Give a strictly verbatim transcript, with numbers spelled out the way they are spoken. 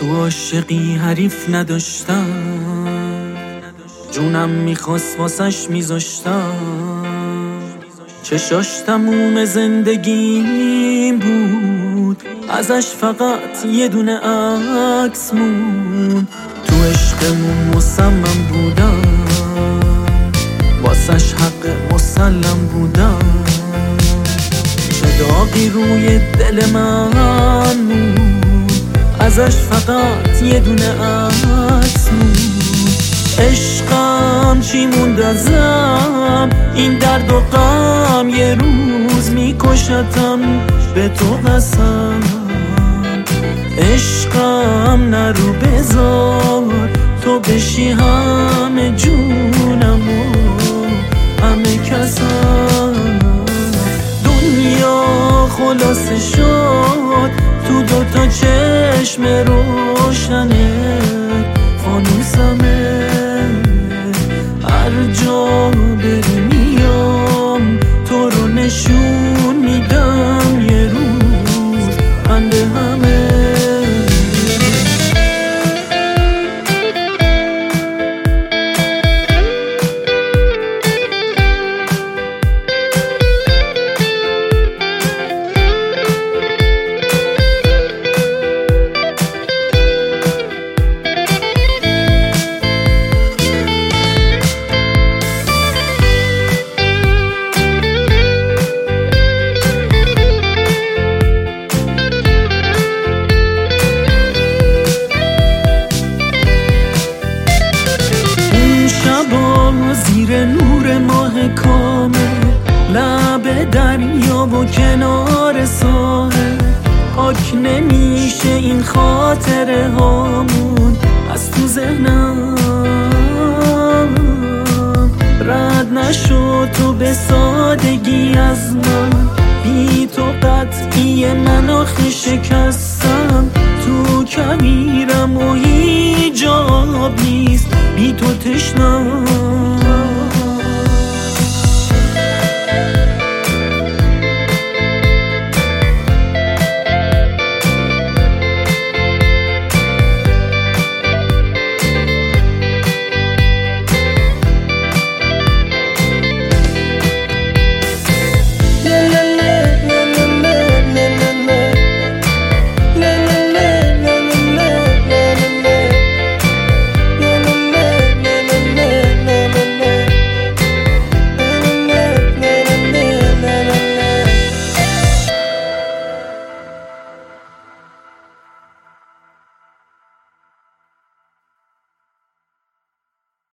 تو عاشقی حریف نداشتم، جونم میخواست واسش میذاشتم. چشاش تموم زندگیم بود، ازش فقط یه دونه عکس موند. تو عشقمون مصمم بودم، واسش حق مسلم بودم. چه داغی روی دل من موند، ازش فقط یه دونه عکس موند. عشقم چی موند ازم، این درد و غم یه روز میکشتم به تو قسم. عشقم نرو بذار تو بشی همه جونم و همه کسم. دنیا خلاصه شد تو دوتا چشم روشنه، فانوسمه هر جا بری میام تو رو نشون میدم. یه روز بند همه زیر نور ماه کامل، لب دریا و کنار ساحل. پاک نمیشه این خاطره هامون از تو ذهنم. رد نشد تو به سادگی از من، بی تو قطعی من آخه شکستم. تو کمیرم و هیچ جاب نیست، بی تو تشنم.